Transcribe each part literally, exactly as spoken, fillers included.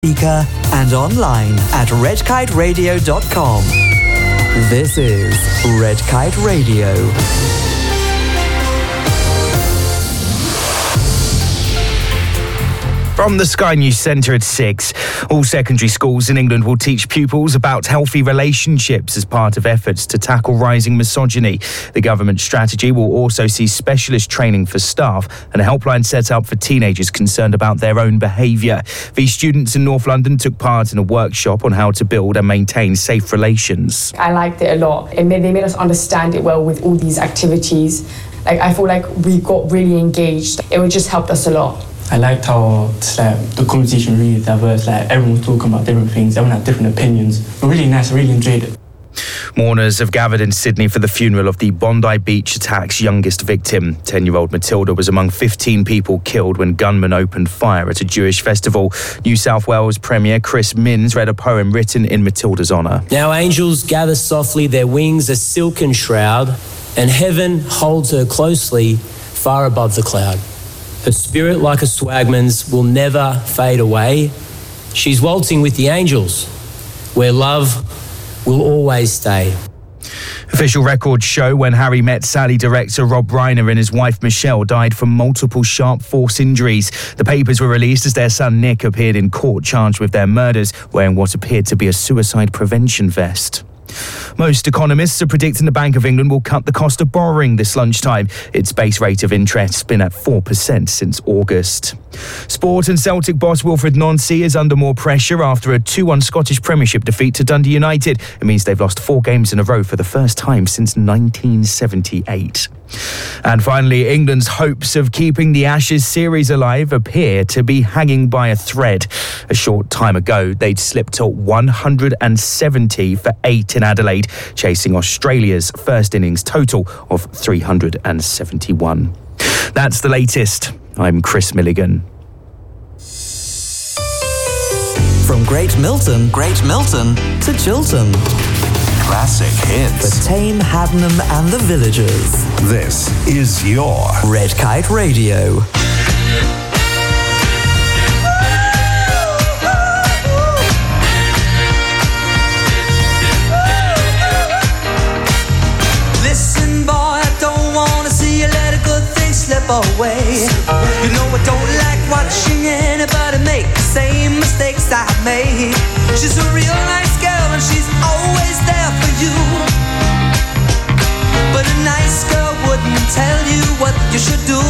speaker and online at red kite radio dot com. This is Red Kite Radio. From the Sky News Centre at six, all secondary schools in England will teach pupils about healthy relationships as part of efforts to tackle rising misogyny. The government strategy will also see specialist training for staff and a helpline set up for teenagers concerned about their own behaviour. These students in North London took part in a workshop on how to build and maintain safe relations. I liked it a lot. It made, they made us understand it well with all these activities. Like, I feel like we got really engaged. It would just helped us a lot. I liked how like, the conversation really diverse, like everyone was talking about different things, everyone had different opinions. It was really nice, I really enjoyed it. Mourners have gathered in Sydney for the funeral of the Bondi Beach attack's youngest victim. ten-year-old Matilda was among fifteen people killed when gunmen opened fire at a Jewish festival. New South Wales Premier Chris Minns read a poem written in Matilda's honour. Now angels gather softly, their wings a silken shroud, and heaven holds her closely far above the cloud. Her spirit, like a swagman's, will never fade away. She's waltzing with the angels, where love will always stay. Official records show when Harry Met Sally director Rob Reiner and his wife Michelle died from multiple sharp force injuries. The papers were released as their son Nick appeared in court charged with their murders, wearing what appeared to be a suicide prevention vest. Most economists are predicting the Bank of England will cut the cost of borrowing this lunchtime. Its base rate of interest has been at four percent since August. Sport and Celtic boss Wilfred Nancy is under more pressure after a two one Scottish Premiership defeat to Dundee United. It means they've lost four games in a row for the first time since nineteen seventy-eight. And finally, England's hopes of keeping the Ashes series alive appear to be hanging by a thread. A short time ago, they'd slipped to one hundred seventy for eight in Adelaide, chasing Australia's first innings total of three hundred seventy-one. That's the latest. I'm Chris Milligan. From Great Milton, Great Milton to Chiltern. Classic hits. For Tame, Haddenham and the Villagers. This is your Red Kite Radio. Listen, boy, I don't want to see you let a good thing slip away. You know I don't like watching anybody make the same mistakes I made. She's a real nice girl and she's always there for you. But a nice girl wouldn't tell you what you should do.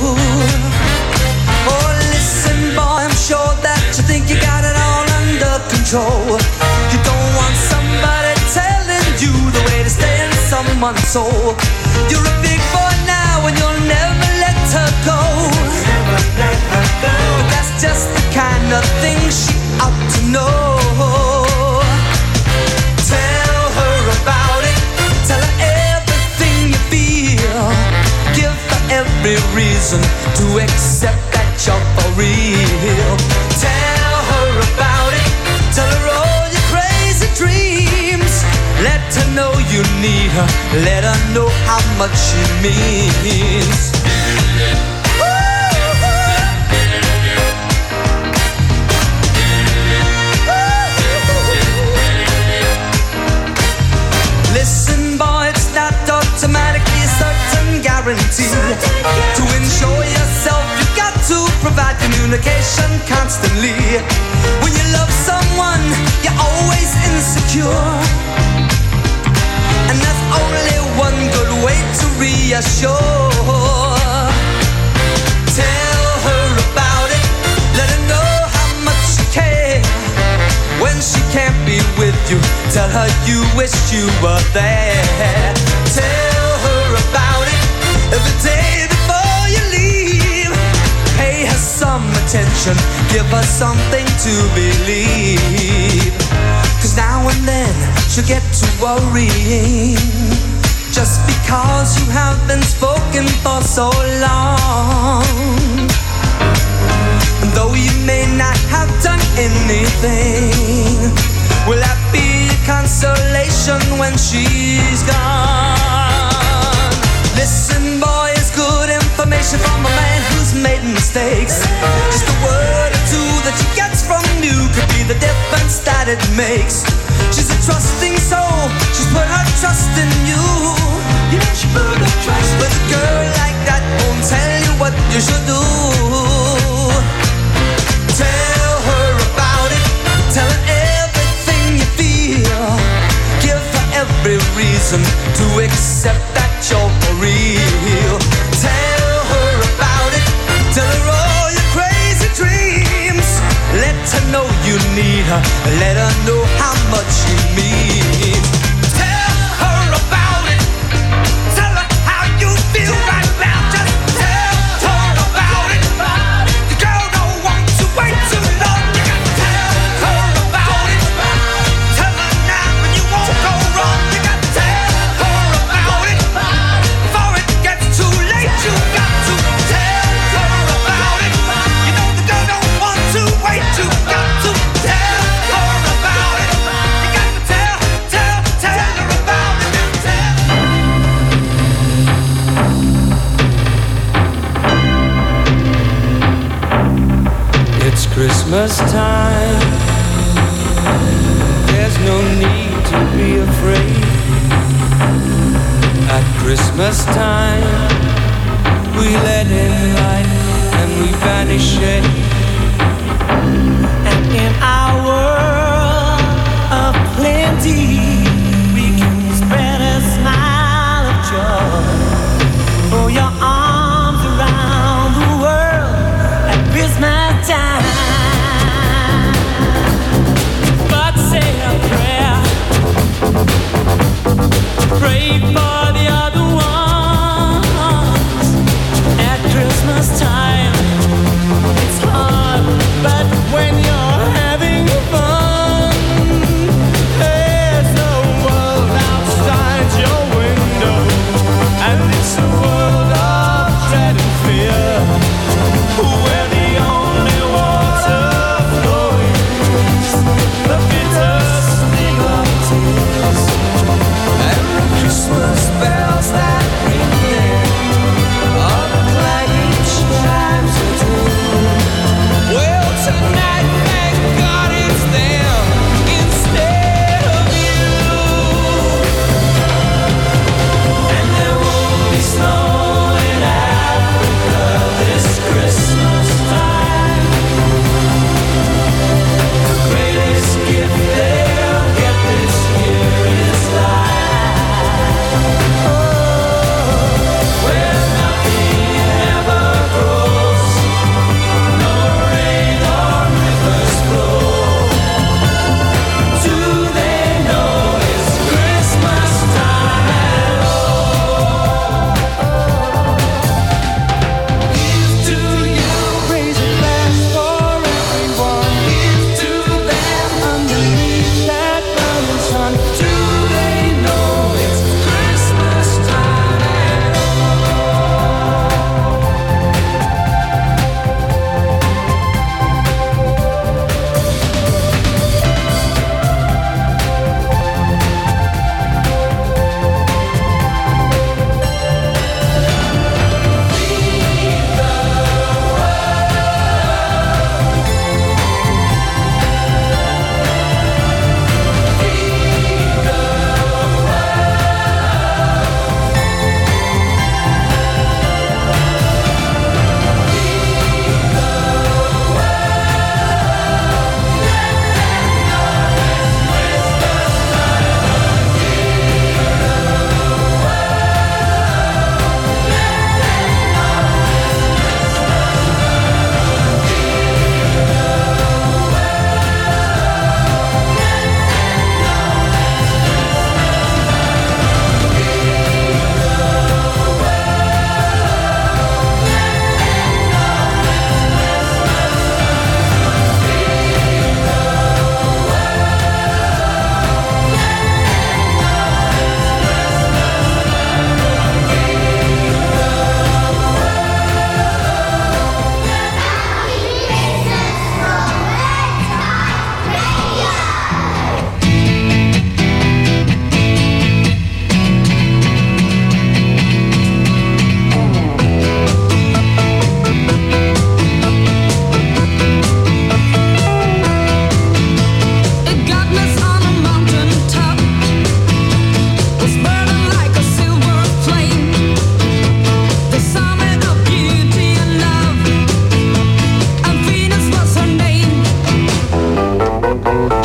Oh, listen, boy, I'm sure that you think you got it all under control. You don't want somebody telling you the way to stay in someone's soul. You're a big boy now and you'll never let her go. Never let her go. But that's just the kind of thing she ought to know. Tell her about it. Tell her everything you feel. Give her every reason to accept that you're for real. Tell her about it. Tell her all your crazy dreams. Let her know you need her. Let her know how much she means. Listen, boy, it's not automatically a certain guarantee. To ensure yourself, you've got to provide communication constantly. When you love someone, you're always insecure. And that's only one good way to reassure. Tell her about it. Let her know how much you care. When she can't be with you, tell her you wish you were there. Tell her about it every day before you leave. Pay her some attention, give her something to believe. Cause now and then she'll get to worrying, just because you have been spoken for so long. And though you may not have done anything, will that be a consolation when she's gone? Listen, boy, it's good information from a man who's made mistakes. Just a word or two that she gets from you could the difference that it makes. She's a trusting soul, she's put her trust in you. Yeah, she put her trust. But a girl like that won't tell you what you should do. Tell her about it, tell her everything you feel. Give her every reason to accept that you're for real. Tell her about it, tell her all your crazy dreams. Let her know you need her, let her know how much you mean. Tell her about it, tell her how you feel right now. Just tell her about it. The girl don't want to wait too long. You gotta tell her about it. Tell her now and you won't go wrong. You gotta tell her about it before it gets too late. You got to tell her about it. You know the girl don't want to wait. You got to tell her about it. You got to tell, tell, tell her about it. Tell. It's Christmas time. There's no need to be afraid. At Christmas time, we let in light and we banish shade. And in our world of plenty, we can spread a smile of joy. Throw your arms around the world at Christmas time. But say a prayer, pray for the other ones. At Christmas time, it's hard, but when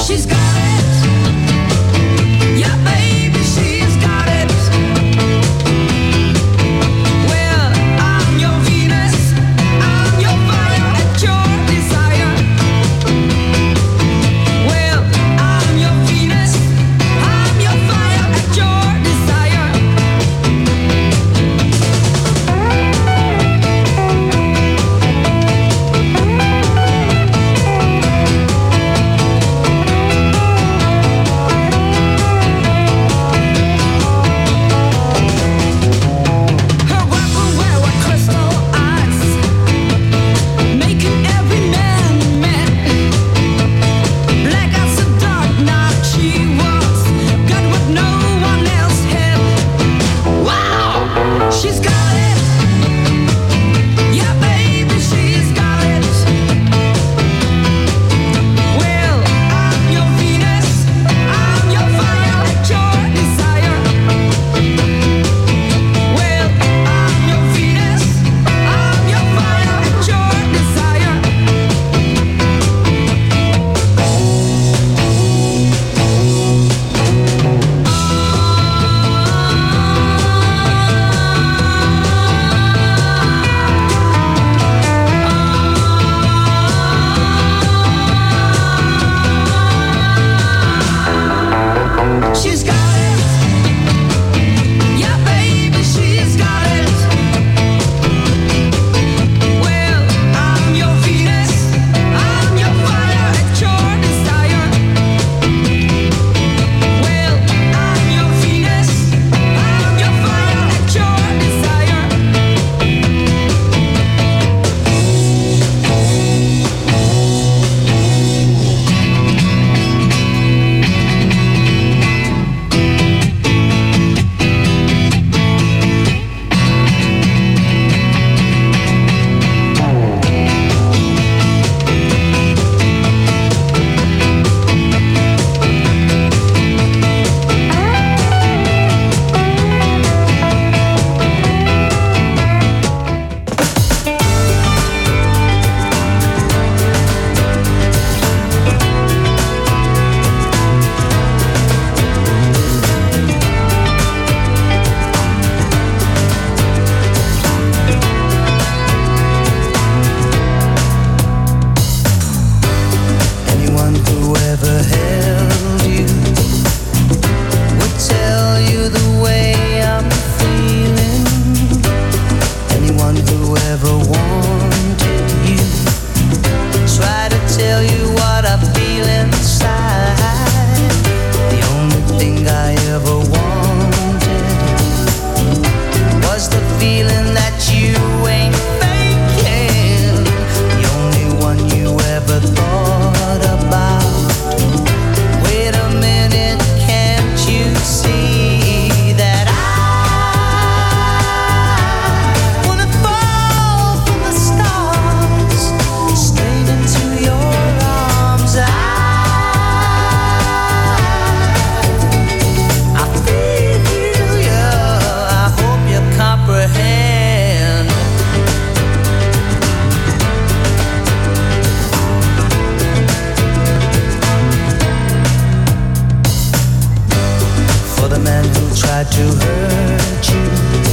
to hurt you.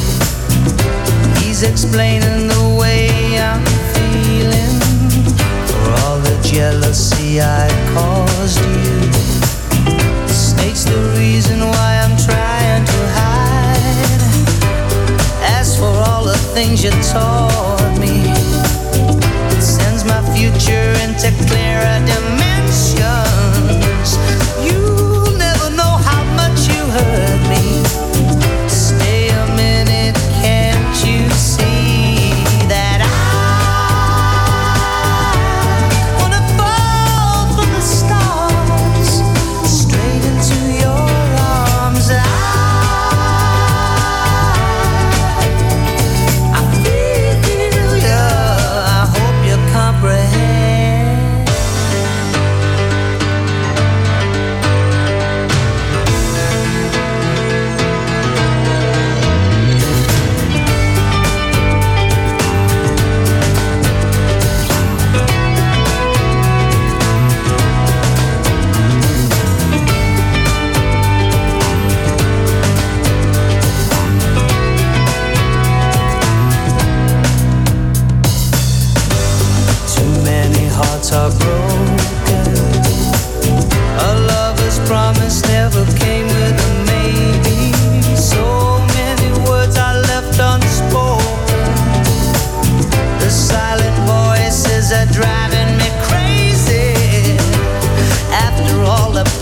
He's explaining the way I'm feeling for all the jealousy I caused you. States the reason why I'm trying to hide. As for all the things you taught me, it sends my future into clearer dimensions. You'll never know how much you hurt me. Stay a minute, can't you see that I wanna fall from the stars straight into your arms? I, I feel you, I hope you comprehend.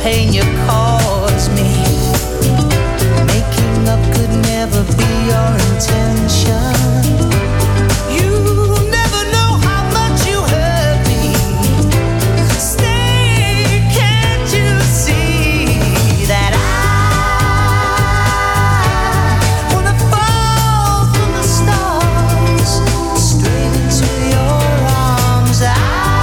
pain you cause me. Making up could never be your intention. You never know how much you hurt me. Stay, can't you see that I wanna fall from the stars straight into your arms? I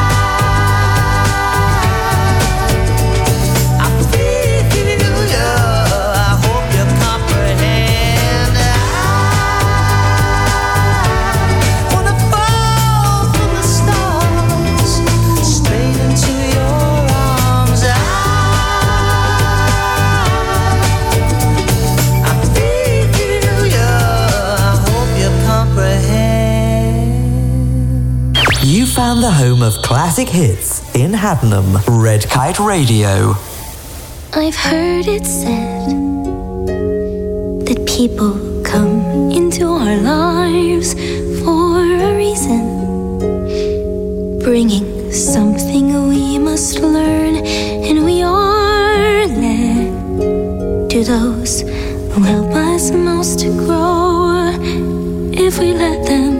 You found the home of classic hits in Haddenham, Red Kite Radio. I've heard it said that people come into our lives for a reason, bringing something we must learn, and we are led to those who help us most to grow if we let them.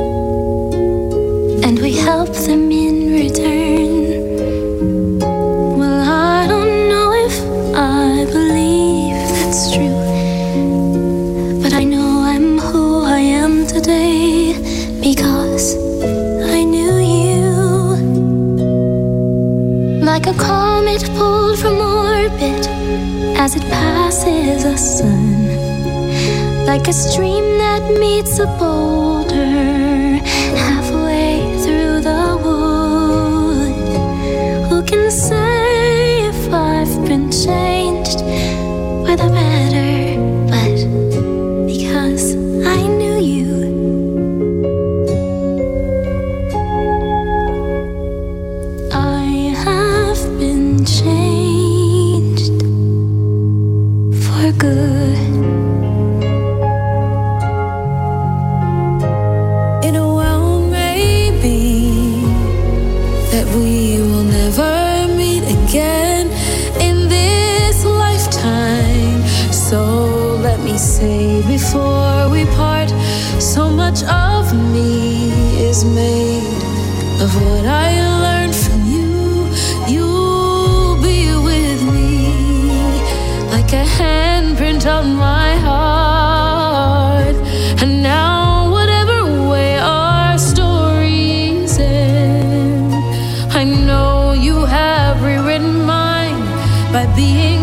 And we help them in return. Well, I don't know if I believe that's true, but I know I'm who I am today because I knew you. Like a comet pulled from orbit as it passes the sun, like a stream that meets a boulder halfway through the wood. Who can say if I've been changed for the better? But because I knew you, I have been changed for good. Say before we part, so much of me is made of what I learned from you. You'll be with me like a handprint on my heart. And now whatever way our stories end, I know you have rewritten mine by being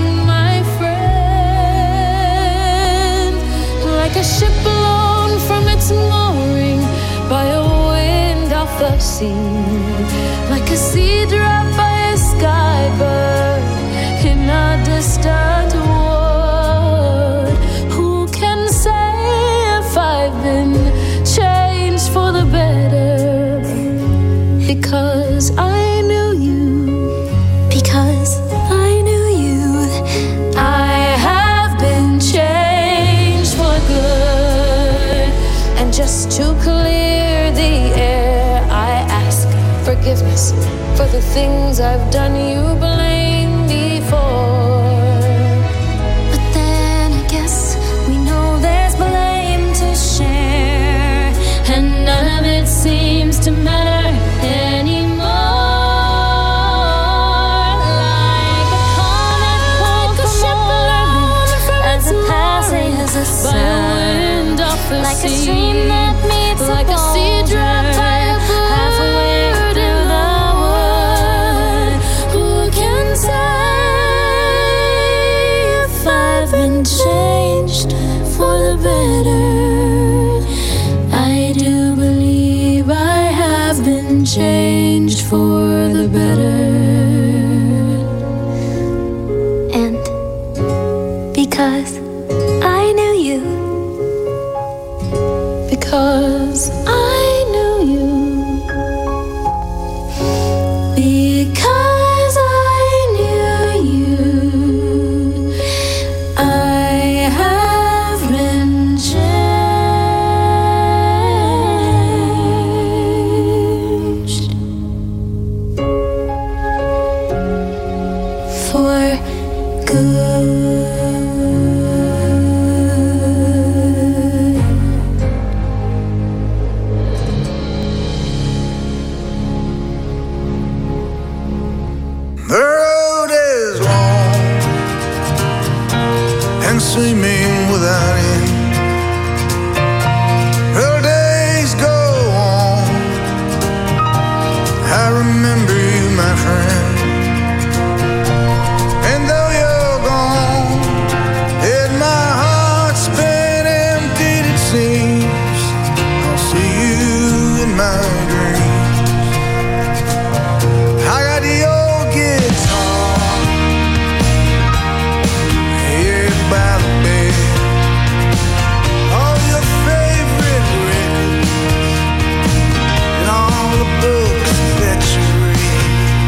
like a ship blown from its mooring by a wind off the sea, like a sea drop by a skybird in a distant wood. Who can say if I've been changed for the better? Because I knew you, because I knew you, I have been changed for good. And just to clear the air, I ask forgiveness for the things I've done you blame me for. But then I guess we know there's blame to share, and none of it seems to matter anymore. Like a comet pulled from orbit as it passes the sun, like a stream that meets a like a sea drop by a halfway through the wood. Who can say if I've been changed for the better? I do believe I have been changed for the better. And because I knew you, because I knew you, because I knew you, I have been changed for good. The road is long and seeming without end. The days go on. I remember you, my friend. And though you're gone, and my heart's been emptied, it seems, I'll see you in my dreams. I got the old guitar here by the bed, all your favorite records and all the books that you read.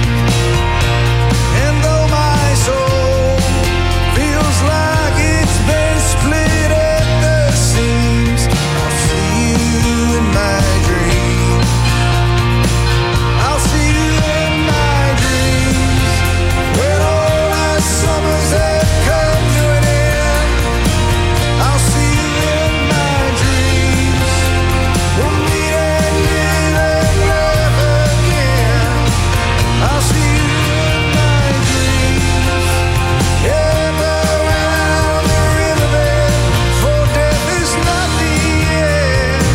And though my soul feels like it's been split at the seams, I'll see you in my dreams. I'll see you in my dreams when all our summers have come to an end. I'll see you in my dreams. We'll meet and live and laugh again. I'll see you in my dreams. Yeah, around the riverbed, for death is not the end.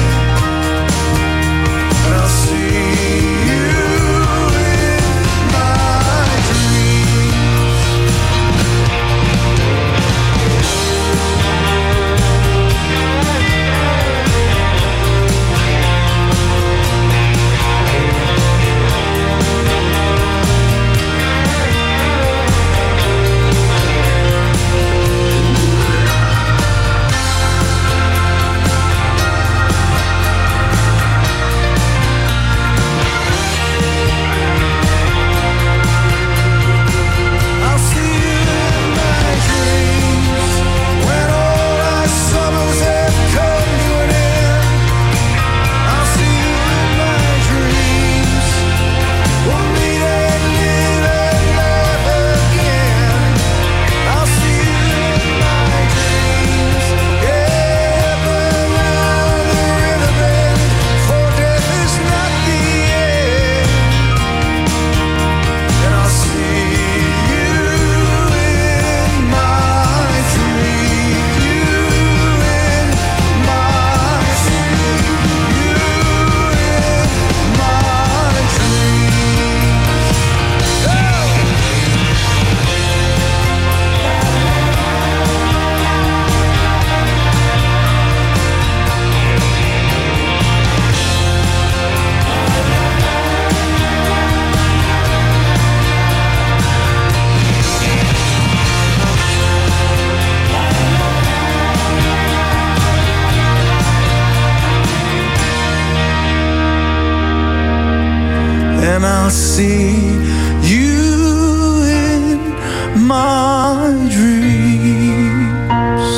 And I'll see you in my dreams. I'll see you in my dreams when all our summers have come to an end. I'll see you in my dreams. We'll meet and live and laugh again. I'll see you in my dreams. Yeah, around the riverbed, for death is not the end. And I'll see you in my dreams. You in my dreams. You in my dreams. And I'll see you in my dreams.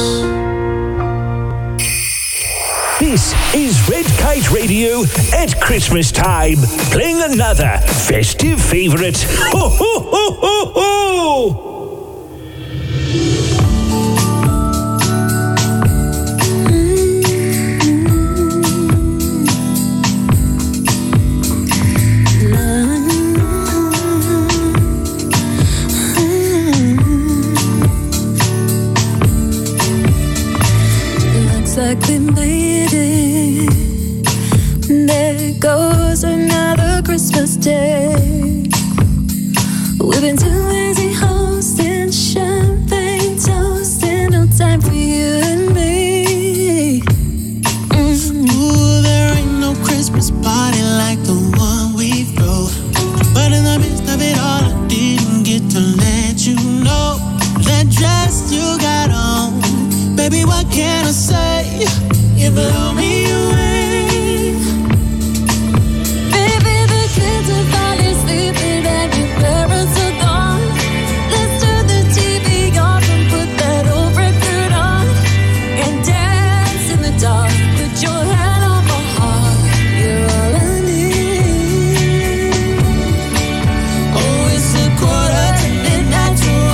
This is Red Kite Radio at Christmas time, playing another festive favourite. Ho, ho, ho, ho, ho! Looks like we made it. There goes another Christmas day. We've been too busy hosting champagne toasting, no time for you and me. Mm. Ooh, there ain't no Christmas party like the one we throw. But in the midst of it all, I didn't get to let you know that dress you got on. Baby, what can I say? You blow me away. Baby, the kids are finally sleeping and your parents are gone. Let's turn the T V off and put that old record on and dance in the dark. Put your hand on my heart. You're all I need. Oh, it's a quarter to midnight to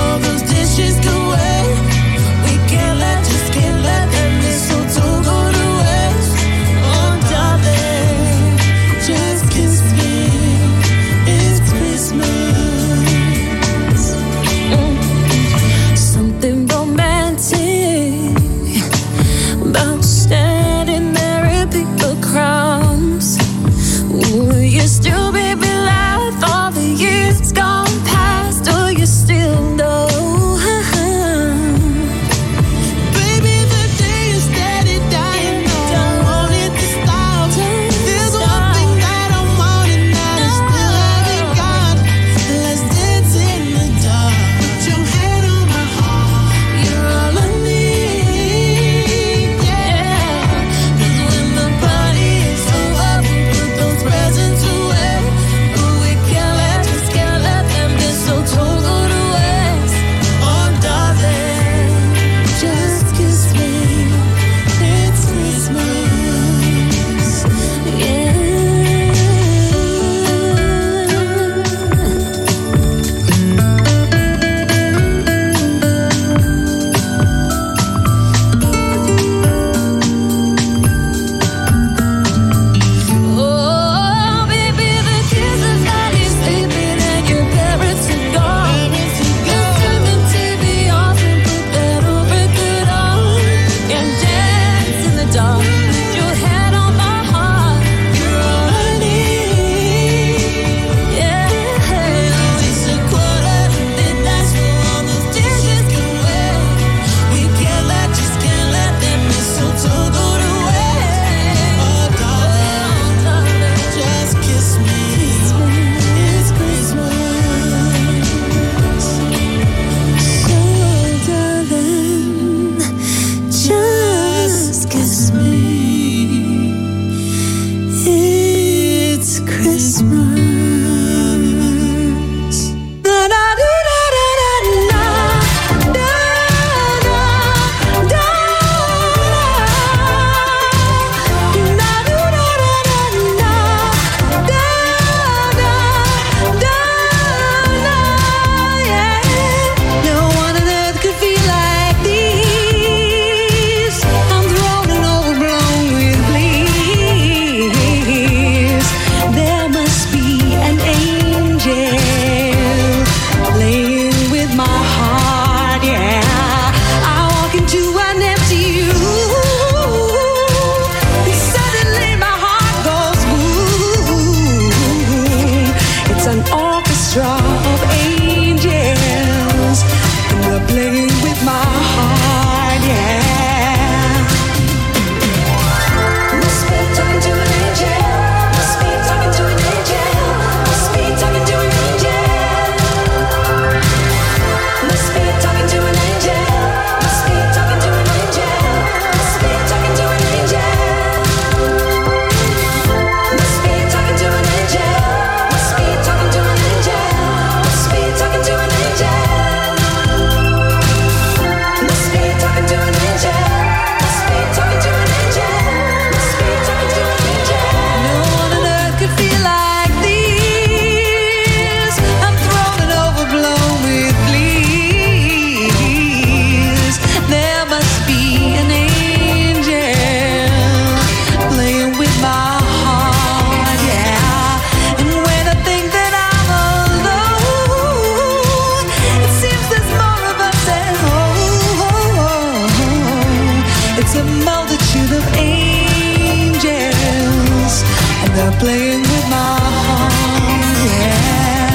playing with my heart, yeah.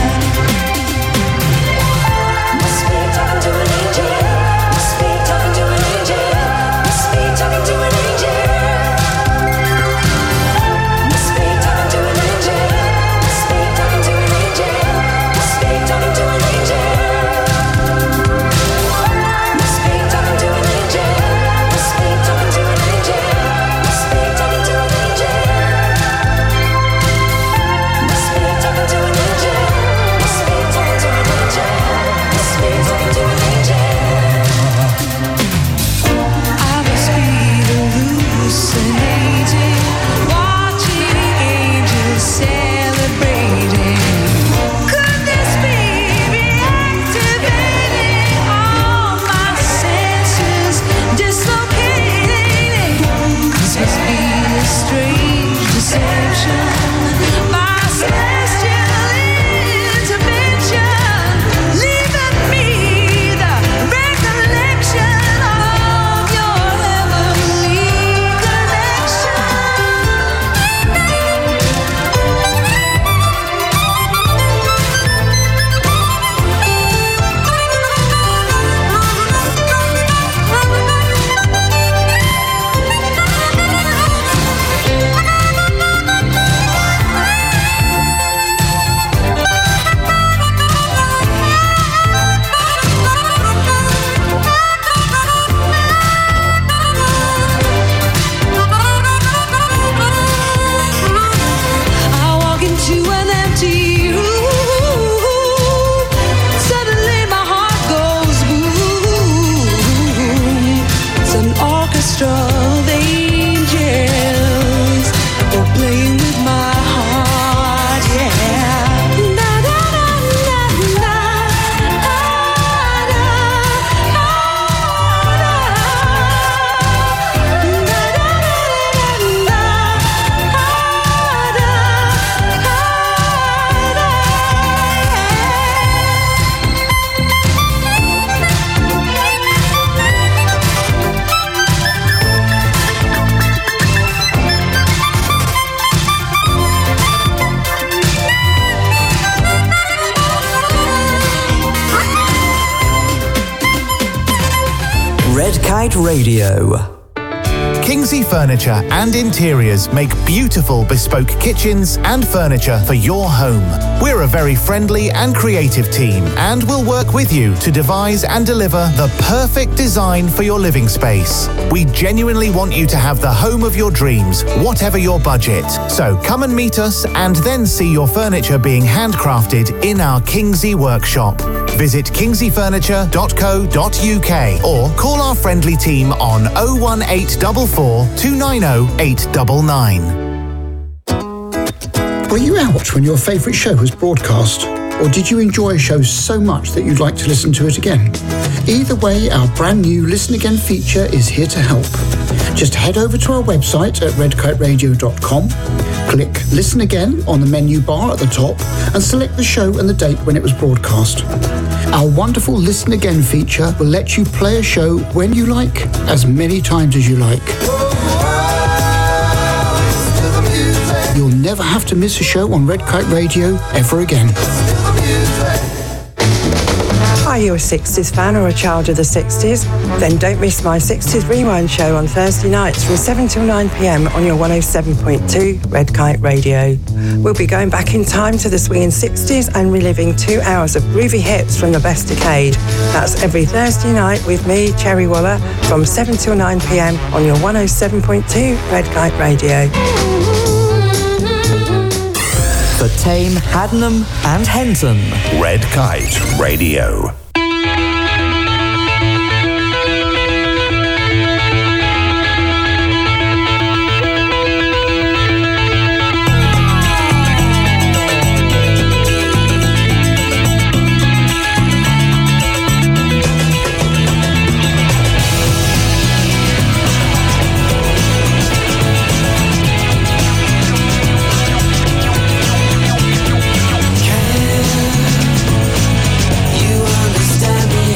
Must be talking to an angel. Must be talking to an angel. Must be talking to an angel. Must be talking to an angel. Must be talking to an angel. Must be talking to an angel. Must be talking to an angel. Must be talking to an angel. Must be talking to an angel. Must be talking to an angel. Must be talking to an angel. Must be talking to an angel. I must be hallucinating, watching angels celebrating. Could this be reactivating all my senses, dislocating? This must be a strange deception, my celestial intervention, leaving me the recollection of your heavenly connection. I walk into an empty room. Suddenly my heart goes boom. It's an orchestra of angels. They're playing with my heart, yeah. Na, na, na, na, na. Ah, na, ah, na. Na, na, na, na, na. Red Kite Radio. Kingsley Furniture and Interiors make beautiful bespoke kitchens and furniture for your home. We're a very friendly and creative team and will work with you to devise and deliver the perfect design for your living space. We genuinely want you to have the home of your dreams, whatever your budget. So come and meet us and then see your furniture being handcrafted in our Kingsley workshop. Visit kingsley furniture dot co dot uk or call our friendly team on oh one eight four four, two nine oh, eight nine nine. Were you out when your favourite show was broadcast? Or did you enjoy a show so much that you'd like to listen to it again? Either way, our brand new Listen Again feature is here to help. Just head over to our website at red kite radio dot com, click Listen Again on the menu bar at the top, and select the show and the date when it was broadcast. Our wonderful Listen Again feature will let you play a show when you like, as many times as you like. You'll never have to miss a show on Red Kite Radio ever again. Are you a sixties fan or a child of the sixties? Then don't miss my sixties Rewind show on Thursday nights from seven till nine p.m. on your one oh seven point two Red Kite Radio. We'll be going back in time to the swinging sixties and reliving two hours of groovy hits from the best decade. That's every Thursday night with me, Cherry Waller, from seven till nine p.m. on your one oh seven point two Red Kite Radio. For Tame, Haddenham and Henton. Red Kite Radio. You understand me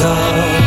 of.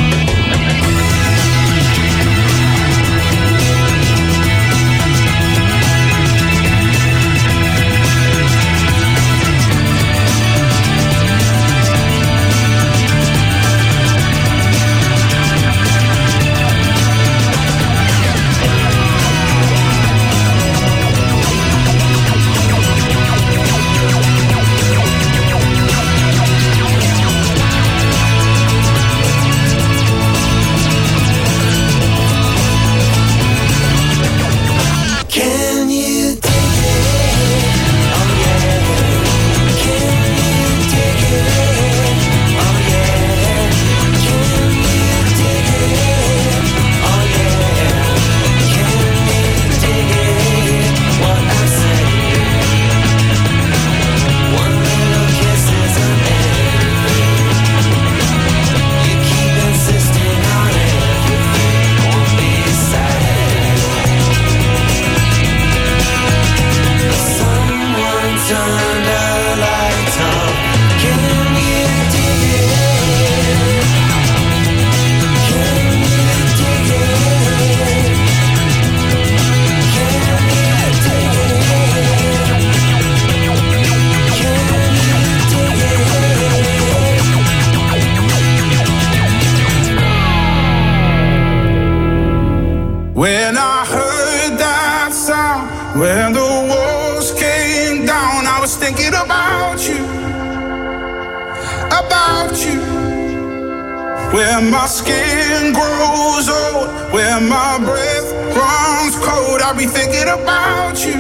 When the walls came down, I was thinking about you, about you. Where my skin grows old, where my breath runs cold, I'll be thinking about you,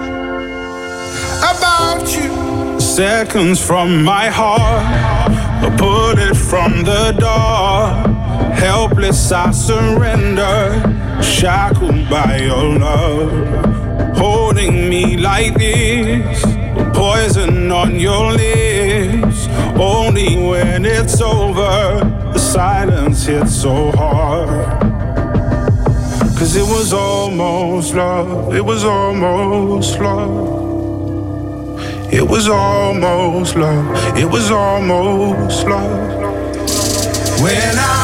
about you. Seconds from my heart, a bullet from the dark. Helpless I surrender, shackled by your love. Holding me like this, poison on your lips. Only when it's over, the silence hits so hard. Cause it was almost love, it was almost love. It was almost love, it was almost love. When I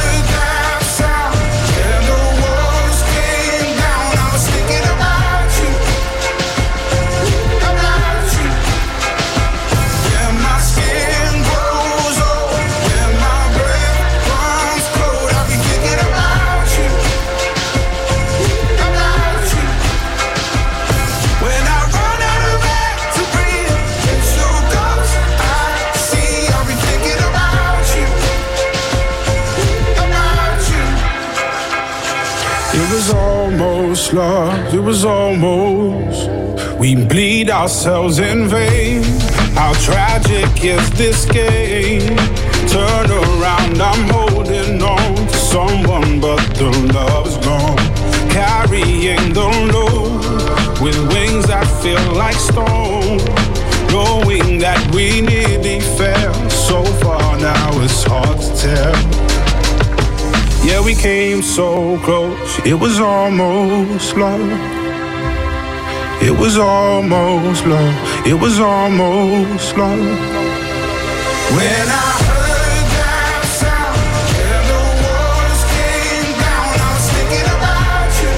love, it was almost. We bleed ourselves in vain. How tragic is this game? Turn around, I'm holding on to someone, but the love's gone. Carrying the load with wings that feel like stone. Knowing that we nearly fell so far, now it's hard to tell. Yeah, we came so close, it was almost love. It was almost love, it was almost love. When I heard that sound, and the walls came down, I was thinking about you,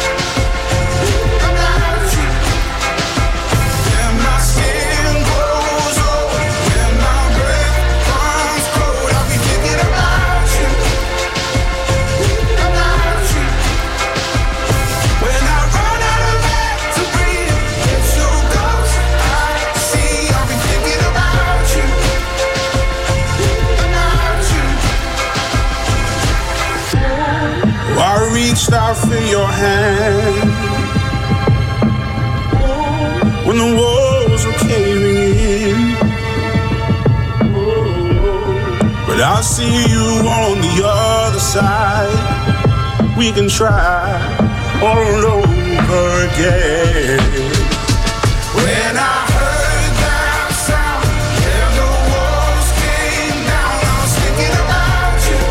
about you. When my skin grows old, when my breath runs cold, I'll be thinking about you. I reached out for your hand when the walls were caving in, but I see you on the other side. We can try all over again. When I heard that sound and the walls came down, I was thinking about you.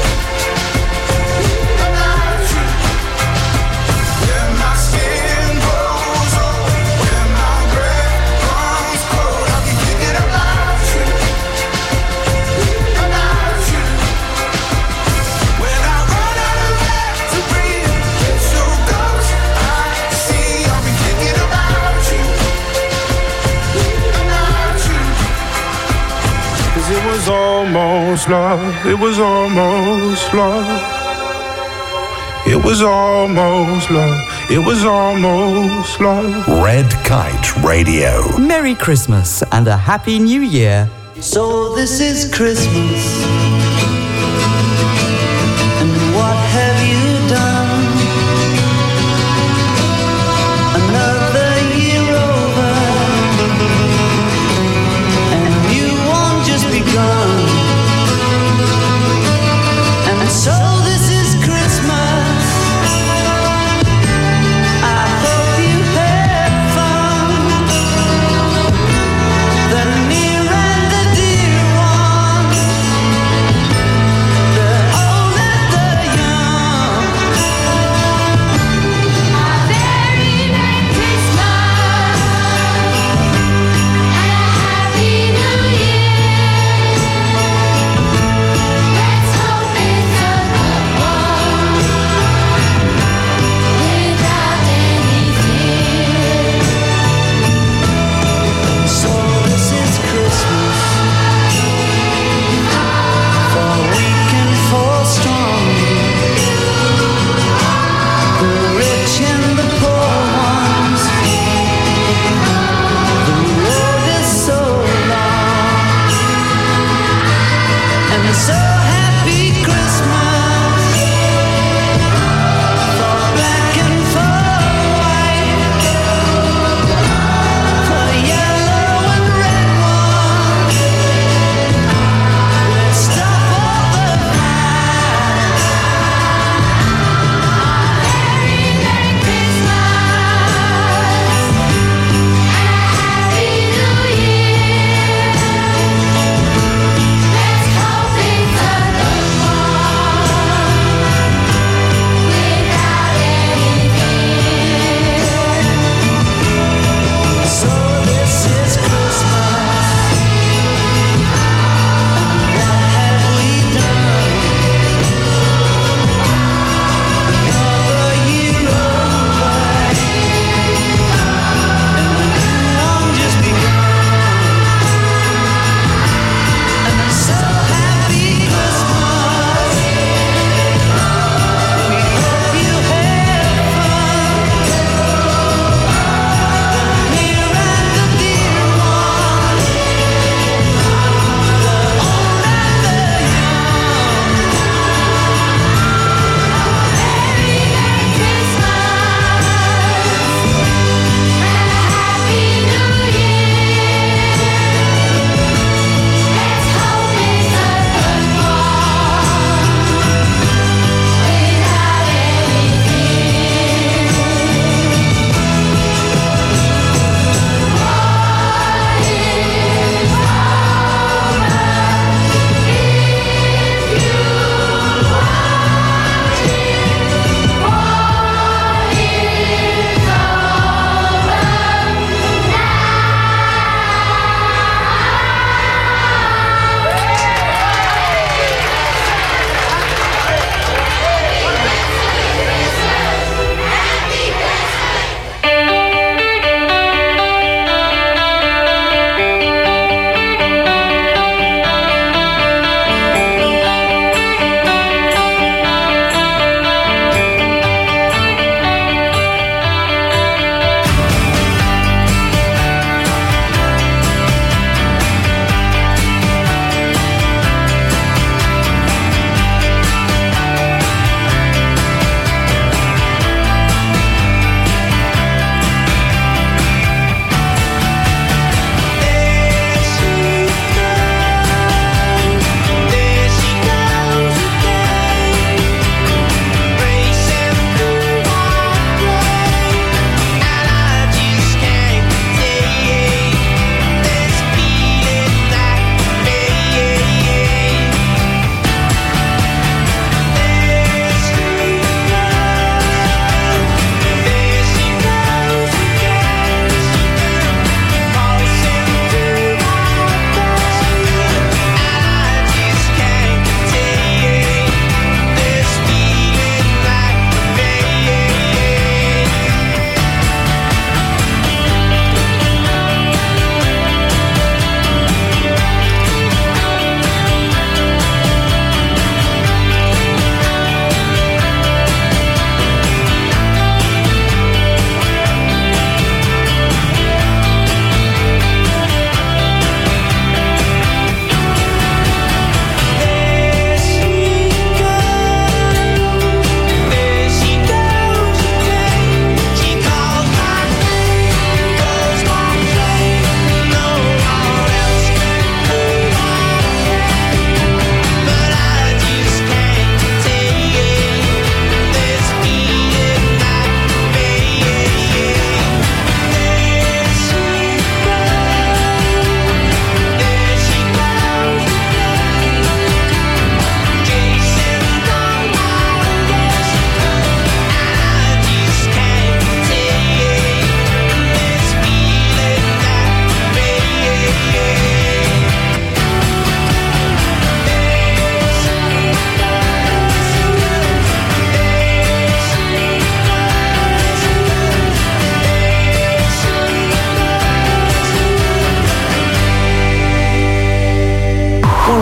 almost love. It was almost love. It was almost love. It was almost love. Red Kite Radio. Merry Christmas and a Happy New Year. So this is Christmas, and what have you done? Another year over, and a new one just begun. And so this is Christmas. I hope you had fun. The near and the dear one.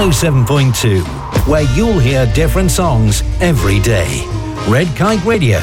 oh seven point two, where you'll hear different songs every day. Red Kite Radio.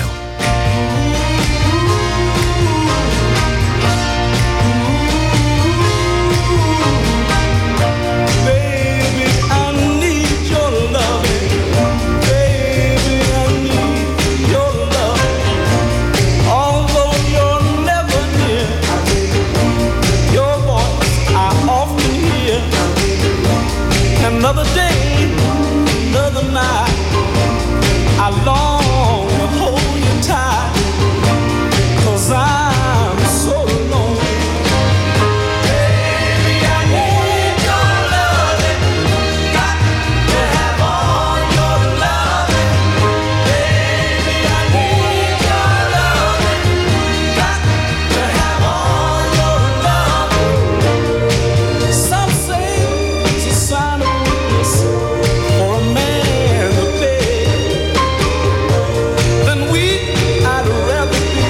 Another day, another night, I long to hold you tight, 'cause I'm so lonely. Baby, I need your loving, got to have all your loving. Baby, I need your loving, got to have all your loving. Some say it's a sign of for a man to beg, then weak I'd rather be,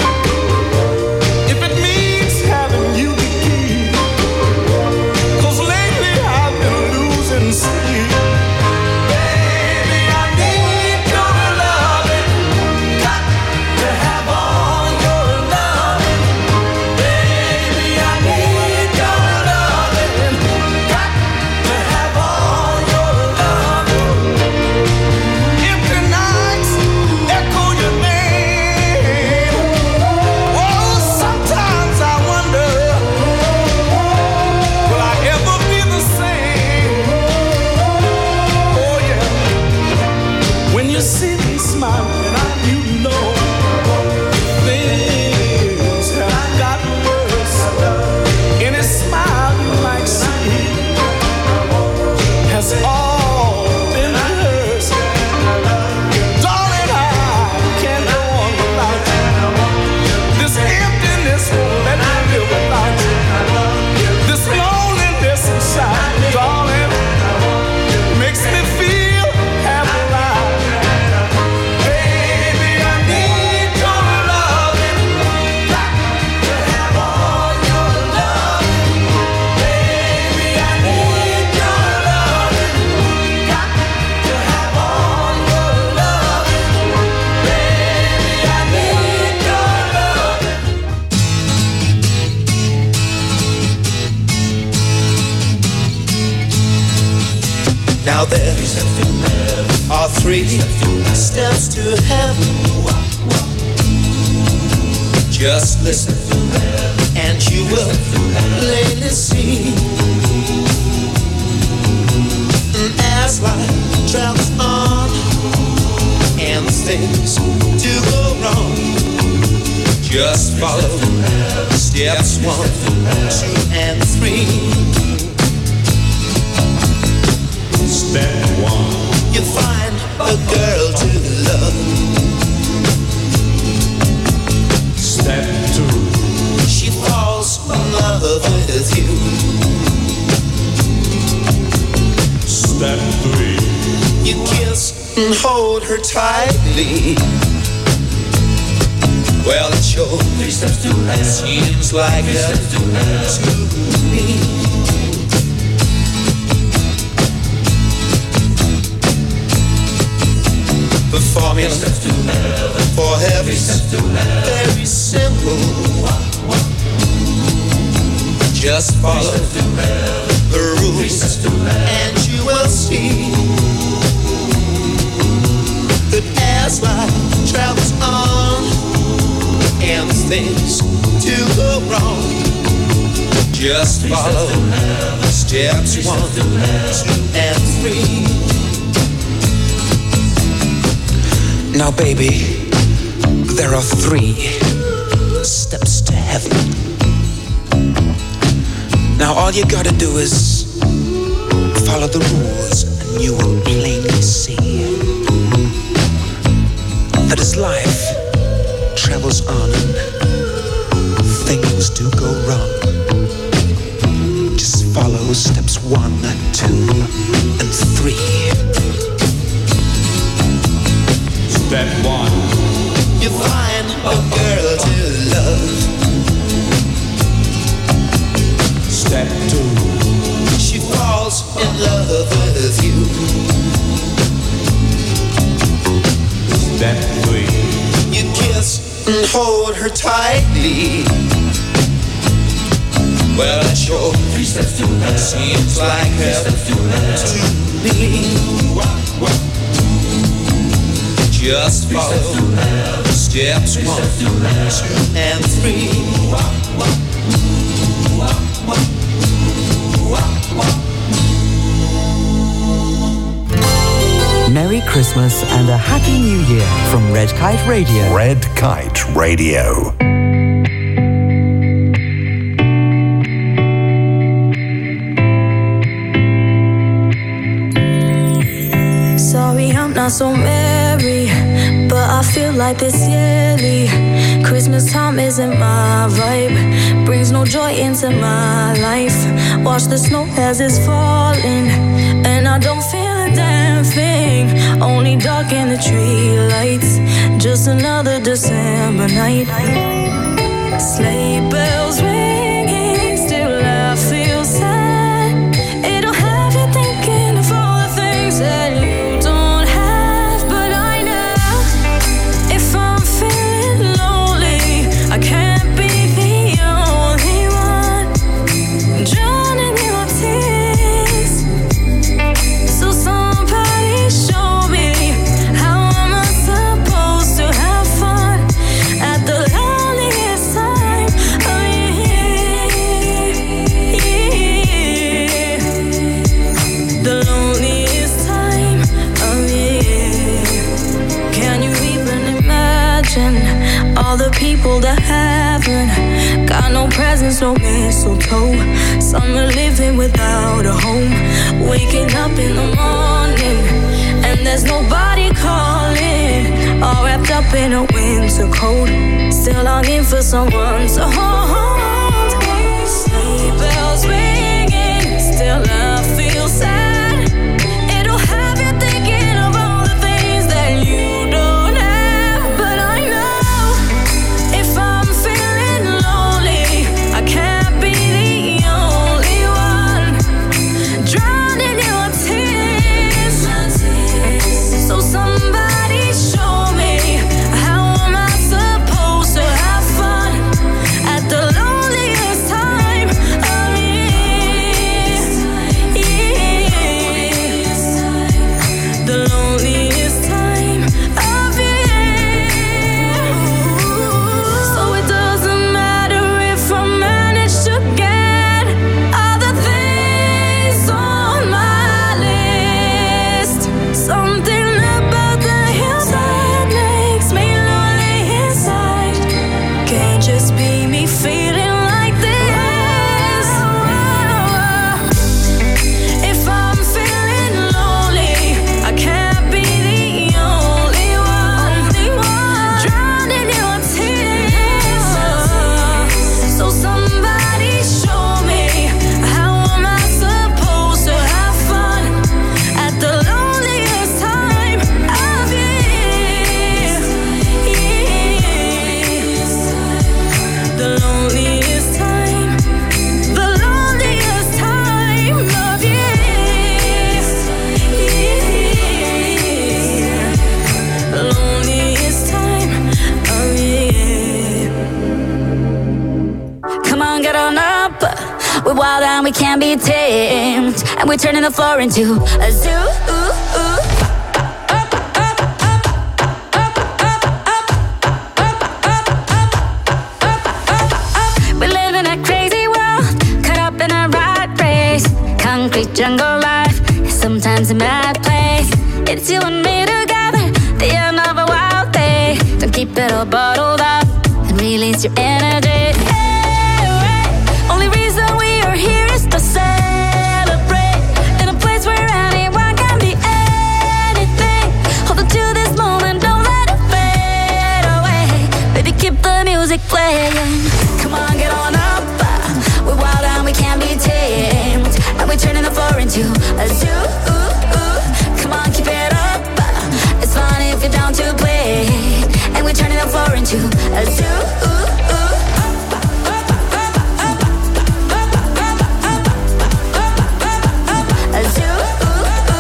if it means having you the key, 'cause lately I've been losing sleep. Baby, I need your loving, got to have all your loving. Baby, I need your loving, got to have all your empty nights echo your name. Oh, sometimes I wonder, will I ever be the same? Oh yeah, when you see me smiling, I, you know things have gotten worse. Any smile you might see has all been rehearsed. Darling, I can't go on without you. This emptiness won't let me live without you. This loneliness inside, darling, makes me feel half alive. Baby, I need your loving, got to have all your loving. Baby, I need your loving, got to have all your loving. Baby, I need your loving. Now there are three steps to heaven. Just listen and you will plainly see. As life travels on and things do go wrong, just follow steps one, two, and three. Step one, you find a girl to love. Step two, she falls in love with you. Step three, you kiss and hold her tightly. Well, it sure seems like that to me. The formula for heaven's very simple. Just follow the rules and you will see that as life travels on and things do go wrong, just follow steps one, two, and three. Now, baby, there are three steps to heaven. Now, all you gotta do is follow the rules, and you will plainly see that as life travels on and things do go wrong, just follow steps one, two, and three. Step one, you find a girl to love. Step two, she falls in love with and hold her tightly. Well, that sure seems like heaven to me. Just follow steps one, two, and three. Merry Christmas and a Happy New Year from Red Kite Radio. Red Kite Radio. Sorry, I'm not so merry, but I feel like this yearly Christmas time isn't my vibe, brings no joy into my life. Watch the snow as it's falling, and I don't feel a damn thing. Only dark in the tree lights, just another December night. Sleigh bells ringing, still I feel sad. It'll have you thinking of all the things that you don't have. But I know if I'm feeling lonely, I can't be the only one drowning in my tears. So somebody show me, how am I supposed to have fun at the loneliest time of year? The loneliest time of year. Can you even imagine all the people that haven't got no presents, no mistletoe? Some are living without a home, waking up in the morning and there's nobody calling, all wrapped up in a winter coat, still longing for someone to hold. Sleigh bells ringing, still I feel sad. It'll have you thinking of all the things that you don't have. But I know if I'm feeling lonely, I can't be the only one drowning in my tears. So somebody show me, how am I supposed to have fun at the loneliest time of year? The loneliest time of year. So it doesn't matter if I manage to get all the things on my list. Something about the hillside makes me lonely inside. Can't just be me feeling like this. If I'm feeling lonely, I can't be the only one drowning in my tears. So somebody show me, how am I supposed to have fun at the loneliest time of year? The loneliest time, the loneliest time of year. The loneliest time of year. Come on, get on up. We're wild and we can't be tamed, and we're turning the floor into a zoo. We live in a crazy world, caught up in a rat race. Concrete jungle life, sometimes a mad place. It's you and me together, the end of a wild day. Don't keep it all bottled up and release your energy. Hey, hey. Only reason we are here is to celebrate in a place where anyone can be anything. Hold on to this moment, don't let it fade away. Baby, keep the music playing. Come on, get on up. We're wild and we can't be tamed, and we're turning the floor into a zoo. Come on, keep it up. It's fun if you're down to play, and we're turning the floor into a zoo. A zoo.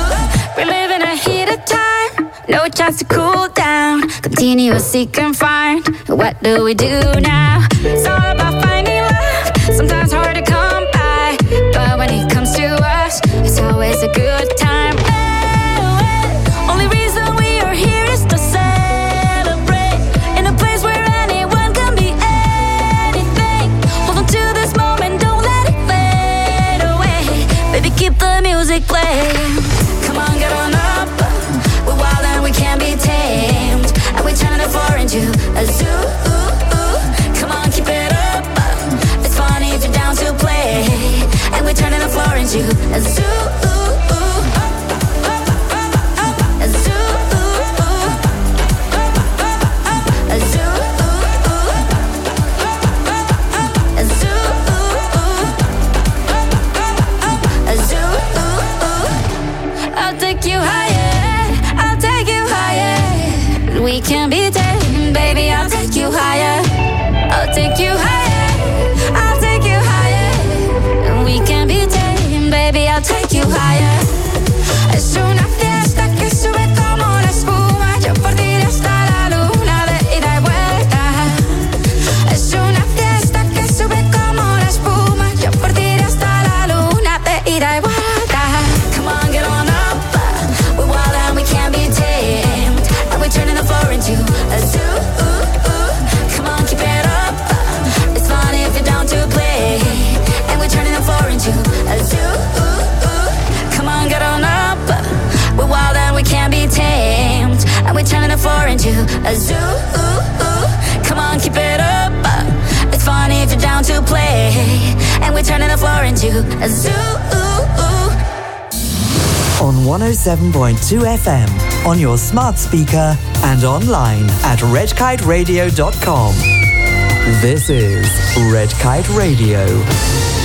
We're living a heated time, no chance to cool down. Continue to seek and find mind. What do we do now? It's all about finding love. Sometimes hard to come by, but when it comes to us, it's always a good time. Hey, hey. Only reason we are here is to celebrate in a place where anyone can be anything. Hold on to this moment, don't let it fade away. Baby, keep the music playing. Come on, get on up. We're wild and we can't be tamed, and we turn the floor into a zoo. Come on, keep it up. It's funny if you're down to play, and we're turning the floor into a zoo. A zoo. A zoo. A zoo. A zoo. I'll take you higher. I'll take you higher. We can be tamed, baby. I'll take you higher. I'll take you higher. I'll take you higher. We can be tamed, baby. I'll take you higher. Es una fiesta que sube como la espuma. Yo por ti hasta la luna de ida y vuelta. Es una fiesta que sube como la espuma. Yo por ti hasta la luna de ida y vuelta. Come on, get on up. We're wild and we can't be tamed, and we're turning the floor into a zoo. Come on, keep it up. It's funny if you're down to play, and we're turning the floor into a zoo. Come on, get on up. We're wild and we can't be tamed, and we're turning the floor into a zoo. Come on, keep it up. It's funny if you're down to play, and we're turning the floor into a zoo. On one oh seven point two F M, on your smart speaker, and online at red kite radio dot com. This is Red Kite Radio.